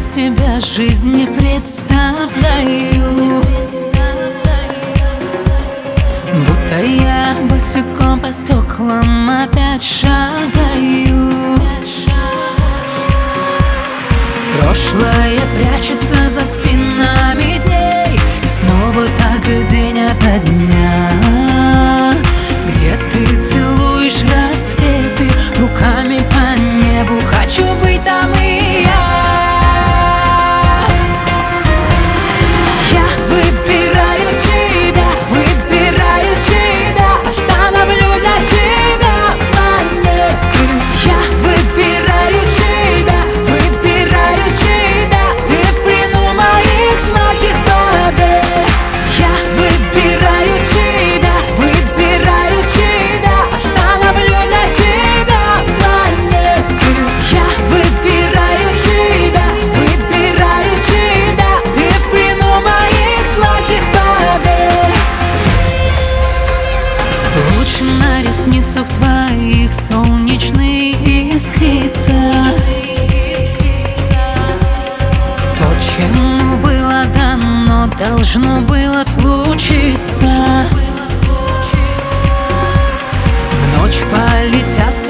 без тебя жизнь не представляю. Будто я босиком по стеклам опять шагаю. Прошлое прячется за спинами дней, и снова так день ото дня, где ты целуешь рассветы руками по небу. Хочу быть там и я. Я выбираю тебя, выбираю тебя, остановлю для тебя планеты. Я выбираю тебя, выбираю тебя, ты в плену моих сладких побед. Я выбираю тебя, выбираю тебя, остановлю для тебя планеты. Я выбираю тебя, выбираю тебя, ты в плену моих сладких побед. Луч на ресницах твоих солнечный искрится. То, чему было дано, должно было случиться. В ночь полетят